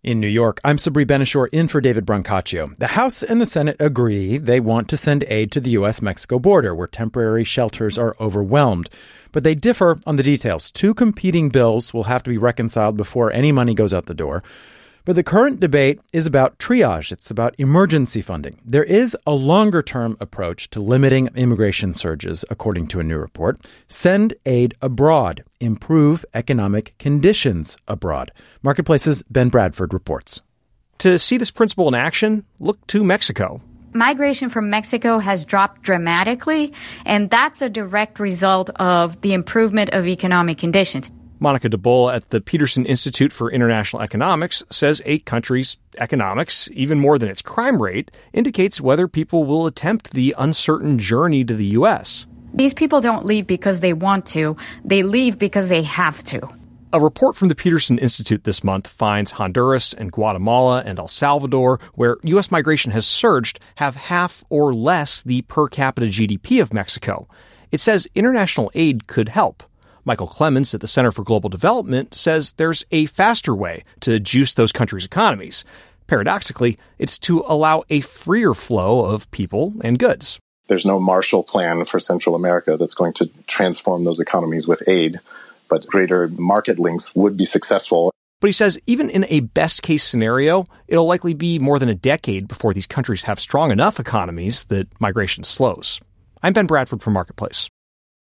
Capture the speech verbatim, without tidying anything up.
In New York, I'm Sabri Benishore in for David Brancaccio. The House and the Senate agree they want to send aid to the U S Mexico border, where temporary shelters are overwhelmed. But they differ on the details. Two competing bills will have to be reconciled before any money goes out the door. But the current debate is about triage. It's about emergency funding. There is a longer-term approach to limiting immigration surges, according to a new report. Send aid abroad. Improve economic conditions abroad. Marketplace's Ben Bradford reports. To see this principle in action, look to Mexico. Migration from Mexico has dropped dramatically, and that's a direct result of the improvement of economic conditions. Monica DeBull at the Peterson Institute for International Economics says a country's economics, even more than its crime rate, indicates whether people will attempt the uncertain journey to the U S. These people don't leave because they want to. They leave because they have to. A report from the Peterson Institute this month finds Honduras and Guatemala and El Salvador, where U S migration has surged, have half or less the per capita G D P of Mexico. It says international aid could help. Michael Clemens at the Center for Global Development says there's a faster way to juice those countries' economies. Paradoxically, it's to allow a freer flow of people and goods. There's no Marshall Plan for Central America that's going to transform those economies with aid, but greater market links would be successful. But he says even in a best-case scenario, it'll likely be more than a decade before these countries have strong enough economies that migration slows. I'm Ben Bradford for Marketplace.